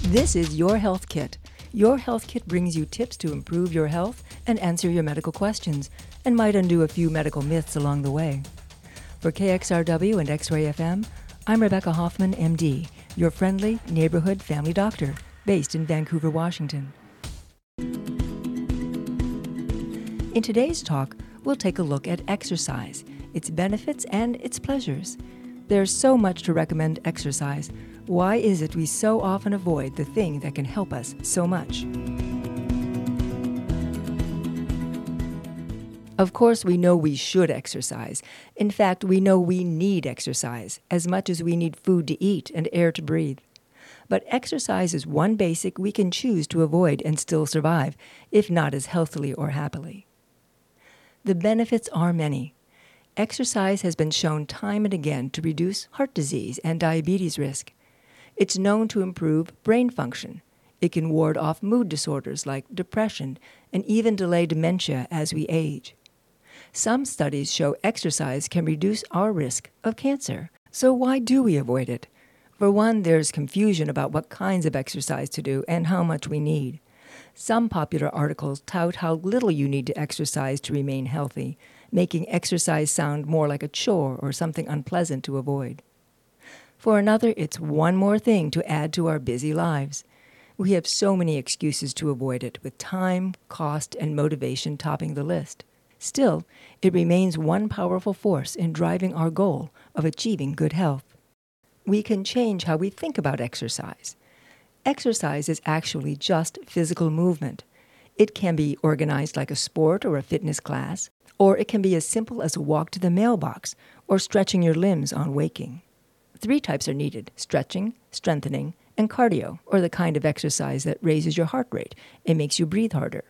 This is Your Health Kit. Your Health Kit brings you tips to improve your health and answer your medical questions, and might undo a few medical myths along the way. For KXRW and X-Ray FM, I'm Rebecca Hoffman, MD, your friendly neighborhood family doctor, based in Vancouver, Washington. In today's talk, we'll take a look at exercise, its benefits and its pleasures. There's so much to recommend exercise. Why is it we so often avoid the thing that can help us so much? Of course, we know we should exercise. In fact, we know we need exercise as much as we need food to eat and air to breathe. But exercise is one basic we can choose to avoid and still survive, if not as healthily or happily. The benefits are many. Exercise has been shown time and again to reduce heart disease and diabetes risk. It's known to improve brain function. It can ward off mood disorders like depression and even delay dementia as we age. Some studies show exercise can reduce our risk of cancer. So why do we avoid it? For one, there's confusion about what kinds of exercise to do and how much we need. Some popular articles tout how little you need to exercise to remain healthy, making exercise sound more like a chore or something unpleasant to avoid. For another, it's one more thing to add to our busy lives. We have so many excuses to avoid it, with time, cost, and motivation topping the list. Still, it remains one powerful force in driving our goal of achieving good health. We can change how we think about exercise. Exercise is actually just physical movement. It can be organized like a sport or a fitness class, or it can be as simple as a walk to the mailbox or stretching your limbs on waking. 3 types are needed: stretching, strengthening, and cardio, or the kind of exercise that raises your heart rate and makes you breathe harder.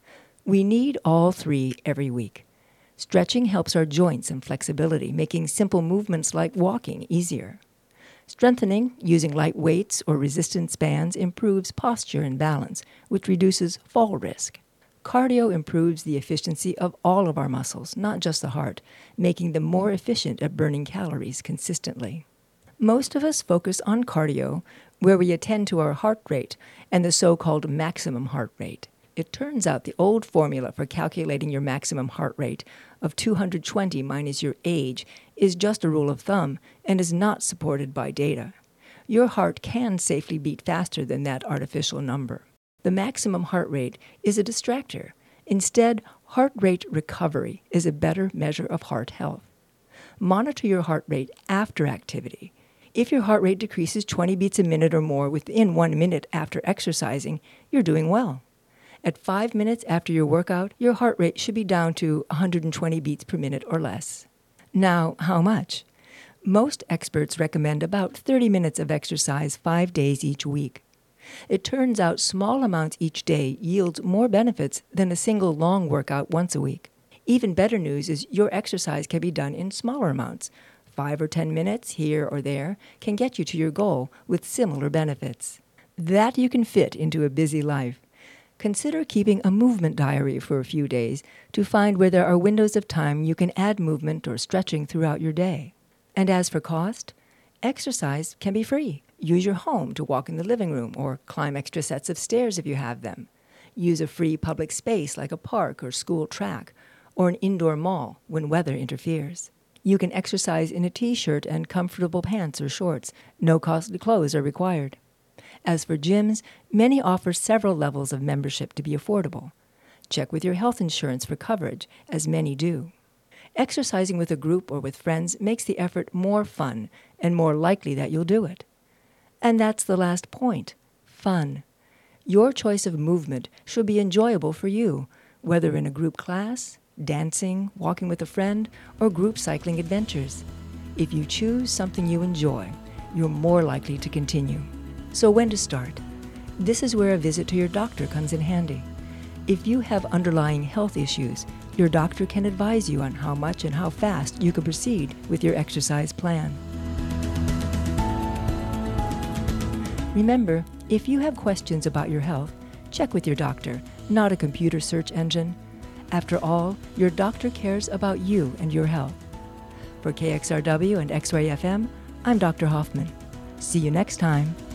We need all 3 every week. Stretching helps our joints and flexibility, making simple movements like walking easier. Strengthening, using light weights or resistance bands, improves posture and balance, which reduces fall risk. Cardio improves the efficiency of all of our muscles, not just the heart, making them more efficient at burning calories consistently. Most of us focus on cardio, where we attend to our heart rate and the so-called maximum heart rate. It turns out the old formula for calculating your maximum heart rate of 220 minus your age is just a rule of thumb and is not supported by data. Your heart can safely beat faster than that artificial number. The maximum heart rate is a distractor. Instead, heart rate recovery is a better measure of heart health. Monitor your heart rate after activity. If your heart rate decreases 20 beats a minute or more within 1 minute after exercising, you're doing well. At 5 minutes after your workout, your heart rate should be down to 120 beats per minute or less. Now, how much? Most experts recommend about 30 minutes of exercise 5 days each week. It turns out small amounts each day yields more benefits than a single long workout once a week. Even better news is your exercise can be done in smaller amounts. 5 or 10 minutes here or there can get you to your goal with similar benefits. That you can fit into a busy life. Consider keeping a movement diary for a few days to find where there are windows of time you can add movement or stretching throughout your day. And as for cost, exercise can be free. Use your home to walk in the living room or climb extra sets of stairs if you have them. Use a free public space like a park or school track or an indoor mall when weather interferes. You can exercise in a t-shirt and comfortable pants or shorts. No costly clothes are required. As for gyms, many offer several levels of membership to be affordable. Check with your health insurance for coverage, as many do. Exercising with a group or with friends makes the effort more fun and more likely that you'll do it. And that's the last point: fun. Your choice of movement should be enjoyable for you, whether in a group class, dancing, walking with a friend, or group cycling adventures. If you choose something you enjoy, you're more likely to continue. So when to start? This is where a visit to your doctor comes in handy. If you have underlying health issues, your doctor can advise you on how much and how fast you can proceed with your exercise plan. Remember, if you have questions about your health, check with your doctor, not a computer search engine. After all, your doctor cares about you and your health. For KXRW and X-Ray FM, I'm Dr. Hoffman. See you next time.